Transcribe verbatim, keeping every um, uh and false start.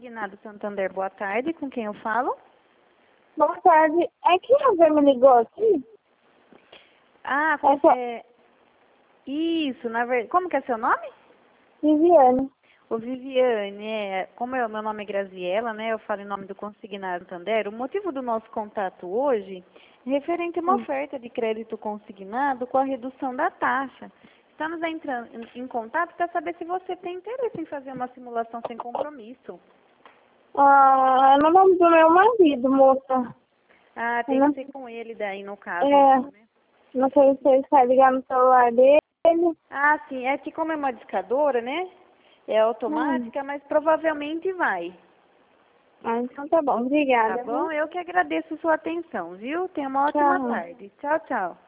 Consignado Santander, boa tarde. Com quem eu falo? Boa tarde. É que alguém me ligou aqui? Ah, É só é... Isso, na verdade. Como que é seu nome? Viviane. O Viviane, é, como é, meu nome é Graziela, né? Eu falo em nome do Consignado Santander. O motivo do nosso contato hoje é referente a uma Hum. oferta de crédito consignado com a redução da taxa. Estamos entrando em, em contato para saber se você tem interesse em fazer uma simulação sem compromisso. Ah, é no nome do meu marido, moça. Ah, Eu tem não, que ser com ele daí, no caso, é, então, né? não sei se ele vai ligar no celular dele. Ah, sim, é que como é uma discadora, né? É Hum. automática, mas provavelmente vai. Ah, então tá bom. Tá Obrigada, bom? viu? Eu que agradeço sua atenção, viu? Tenha uma ótima Tchau. tarde. Tchau, tchau.